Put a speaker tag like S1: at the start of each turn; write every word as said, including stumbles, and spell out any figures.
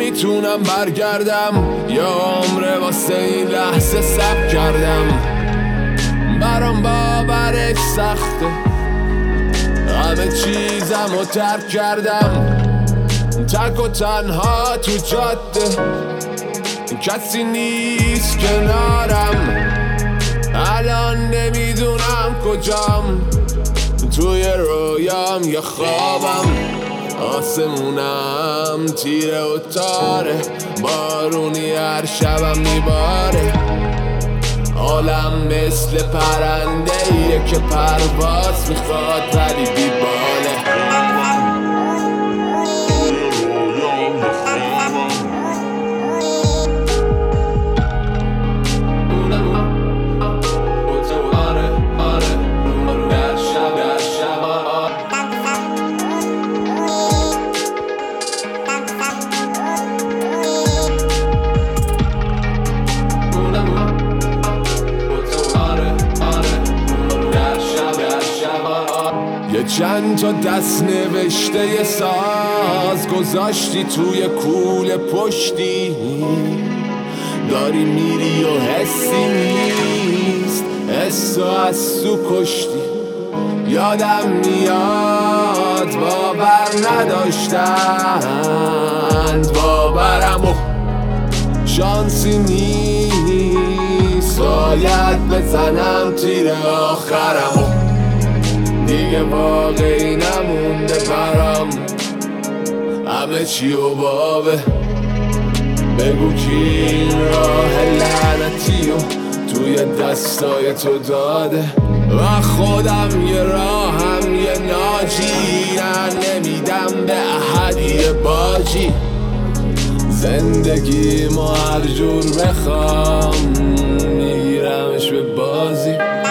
S1: نمیتونم برگردم، یه عمره واسه این لحظه صبر کردم. برام باورش سخته، همه چیزم رو ترک کردم. تک و تنها تو جاده، کسی نیست کنارم. الان نمیدونم کجام، توی رویام یه خوابم. آسمونم تیره و تاره، بارونی هر شبم میباره. عالم مثل پرنده ایه که پرواز میخواد ولی بیباله. یه چند تا دست نوشته یه ساز گذاشتی توی کوله پشتی، داری میری و حسی نیست، حس و از تو کشتی. یادم میاد باور نداشتند، باورم و شانسی نیست. باید بزنم تیر آخرم و دیگه واقعی نمونده برام، همه چی و بابه. بگو کی این راه لعنتی و توی دستای تو داده، و خودم یه راهم یه ناجی، نه نمیدم به احدی باجی. زندگی ما هر جور بخوام میگیرمش به بازی.